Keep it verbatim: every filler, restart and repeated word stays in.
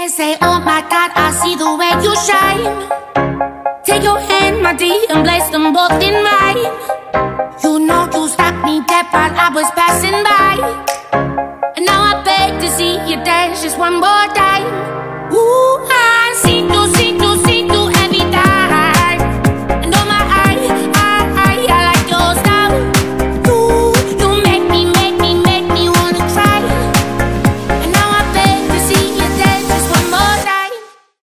They say, oh my God, I see the way you shine. Take your hand, my dear, and place them both in mine. You know you stopped me dead while I was passing by, and now I beg to see you dance just one more